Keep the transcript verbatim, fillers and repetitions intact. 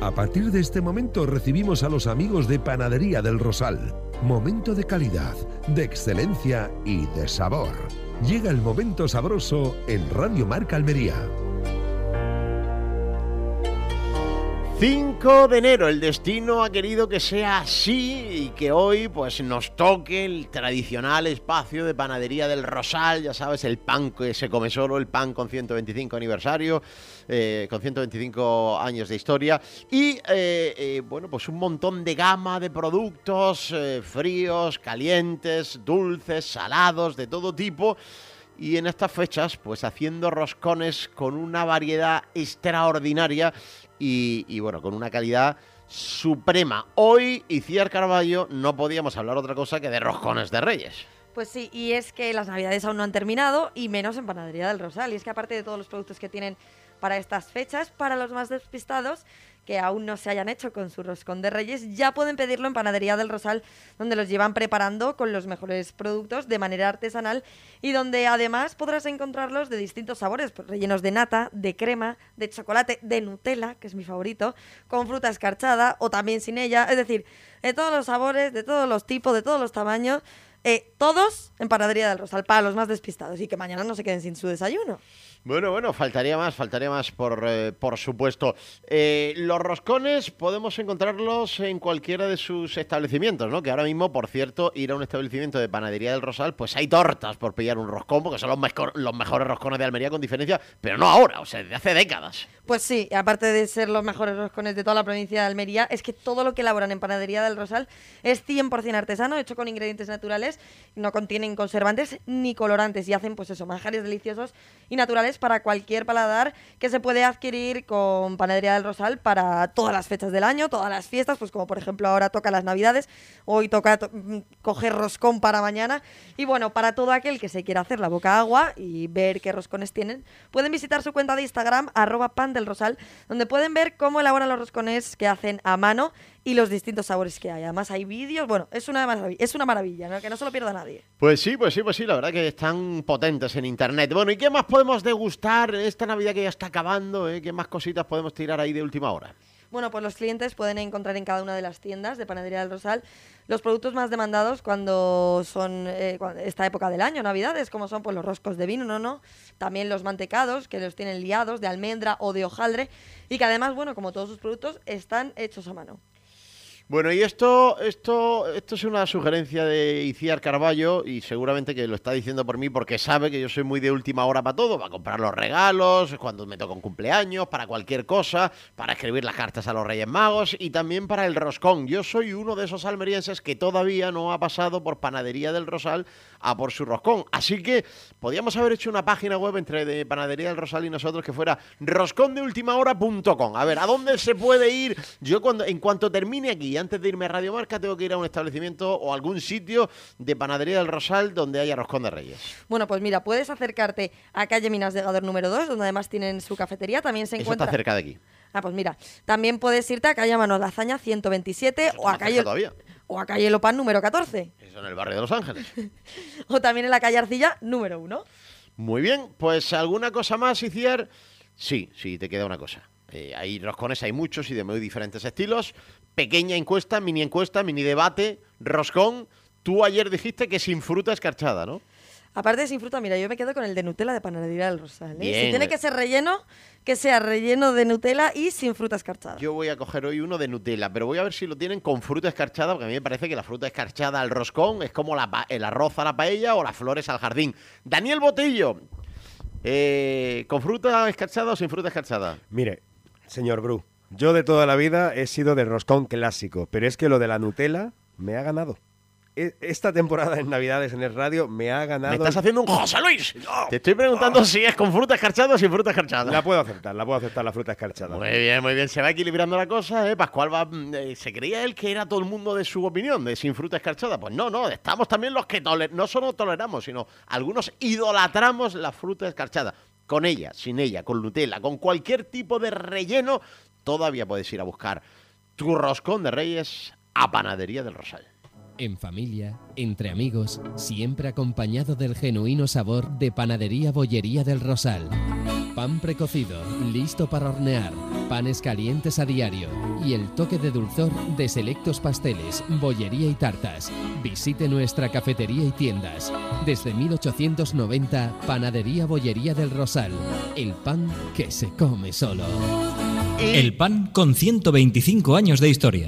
A partir de este momento recibimos a los amigos de Panadería del Rosal. Momento de calidad, de excelencia y de sabor. Llega el momento sabroso en Radio Marca Almería. cinco de enero, el destino ha querido que sea así y que hoy pues nos toque el tradicional espacio de Panadería del Rosal, ya sabes, el pan que se come solo, el pan con ciento veinticinco aniversario, eh, con ciento veinticinco años de historia y eh, eh, bueno, pues un montón de gama de productos eh, fríos, calientes, dulces, salados, de todo tipo. Y en estas fechas, pues haciendo roscones con una variedad extraordinaria y, y bueno, con una calidad suprema. Hoy, Itziar Carballo, no podíamos hablar otra cosa que de roscones de Reyes. Pues sí, y es que las navidades aún no han terminado, y menos en Panadería del Rosal. Y es que aparte de todos los productos que tienen para estas fechas, para los más despistados, que aún no se hayan hecho con su roscón de Reyes, ya pueden pedirlo en Panadería del Rosal, donde los llevan preparando con los mejores productos de manera artesanal y donde además podrás encontrarlos de distintos sabores, pues rellenos de nata, de crema, de chocolate, de Nutella, que es mi favorito, con fruta escarchada o también sin ella, es decir, de todos los sabores, de todos los tipos, de todos los tamaños, eh, todos en Panadería del Rosal, para los más despistados y que mañana no se queden sin su desayuno. Bueno, bueno, faltaría más, faltaría más, por, eh, por supuesto. Eh, los roscones podemos encontrarlos en cualquiera de sus establecimientos, ¿no? Que ahora mismo, por cierto, ir a un establecimiento de Panadería del Rosal, pues hay tortas por pillar un roscón, porque son los, mejor, los mejores roscones de Almería con diferencia, pero no ahora, o sea, desde hace décadas. Pues sí, aparte de ser los mejores roscones de toda la provincia de Almería, es que todo lo que elaboran en Panadería del Rosal es cien por ciento artesano, hecho con ingredientes naturales, no contienen conservantes ni colorantes y hacen, pues eso, manjares deliciosos y naturales para cualquier paladar, que se puede adquirir con Panadería del Rosal para todas las fechas del año, todas las fiestas, pues como por ejemplo ahora toca las Navidades, hoy toca to- coger roscón para mañana, y bueno, para todo aquel que se quiera hacer la boca agua y ver qué roscones tienen, pueden visitar su cuenta de Instagram, arroba pan del Rosal, donde pueden ver cómo elaboran los roscones que hacen a mano y los distintos sabores que hay. Además hay vídeos, bueno, es una maravilla, es una maravilla, ¿no? Que no se lo pierda nadie. Pues sí, pues sí, pues sí, la verdad que están potentes en internet. Bueno, ¿y qué más podemos degustar esta Navidad que ya está acabando? ¿eh? ¿Qué más cositas podemos tirar ahí de última hora? Bueno, pues los clientes pueden encontrar en cada una de las tiendas de Panadería del Rosal los productos más demandados cuando son eh, cuando- esta época del año, Navidades, como son pues los roscos de vino, ¿no? ¿no? También los mantecados, que los tienen liados de almendra o de hojaldre, y que además, bueno, como todos sus productos, están hechos a mano. Bueno, y esto, esto, esto es una sugerencia de Itziar Carballo y seguramente que lo está diciendo por mí porque sabe que yo soy muy de última hora para todo, para comprar los regalos, cuando me toca un cumpleaños, para cualquier cosa, para escribir las cartas a los Reyes Magos y también para el roscón. Yo soy uno de esos almerienses que todavía no ha pasado por Panadería del Rosal a por su roscón. Así que podíamos haber hecho una página web entre de Panadería del Rosal y nosotros que fuera roscón de última hora punto com. A ver, ¿a dónde se puede ir? Yo cuando en cuanto termine aquí, antes de irme a Radio Marca, tengo que ir a un establecimiento o algún sitio de Panadería del Rosal donde haya roscón de Reyes. Bueno, pues mira, puedes acercarte a calle Minas de Gador número dos, donde además tienen su cafetería, también se Eso encuentra... está cerca de aquí. Ah, pues mira, también puedes irte a calle Manuel Lazaña ciento veintisiete Eso o a está más calle cerca todavía. o a calle Lopán número catorce, Eso en el barrio de Los Ángeles. o también en la calle Arcilla número uno. Muy bien, pues ¿alguna cosa más, Itziar? Sí, sí, te queda una cosa. Eh, hay roscones, hay muchos y de muy diferentes estilos. Pequeña encuesta, mini encuesta, mini debate, roscón. Tú ayer dijiste que sin fruta escarchada, ¿no? Aparte de sin fruta, mira, yo me quedo con el de Nutella de Panadería del Rosal, ¿eh? Bien. Si tiene que ser relleno, que sea relleno de Nutella y sin fruta escarchada. Yo voy a coger hoy uno de Nutella, pero voy a ver si lo tienen con fruta escarchada, porque a mí me parece que la fruta escarchada al roscón es como la pa- el arroz a la paella o las flores al jardín. Daniel Botello, eh, ¿con fruta escarchada o sin fruta escarchada? Mire, señor Bru, yo de toda la vida he sido del roscón clásico, pero es que lo de la Nutella me ha ganado. E- Esta temporada en Navidades en el radio me ha ganado... ¿Me estás haciendo un José Luis? Te estoy preguntando si es con fruta escarchada o sin fruta escarchada. La puedo aceptar, la puedo aceptar la fruta escarchada. Muy bien, muy bien. Se va equilibrando la cosa, ¿eh? Pascual va... eh, se creía él que era todo el mundo de su opinión, de sin fruta escarchada. Pues no, no. Estamos también los que toler no solo toleramos, sino algunos idolatramos la fruta escarchada. Con ella, sin ella, con Nutella, con cualquier tipo de relleno, todavía puedes ir a buscar tu roscón de Reyes a Panadería del Rosal. En familia, entre amigos, siempre acompañado del genuino sabor de Panadería Bollería del Rosal. Pan precocido, listo para hornear. panes calientes a diario y el toque de dulzor de selectos pasteles, bollería y tartas. Visite nuestra cafetería y tiendas. Desde mil ochocientos noventa, Panadería Bollería del Rosal. El pan que se come solo. El pan con ciento veinticinco años de historia.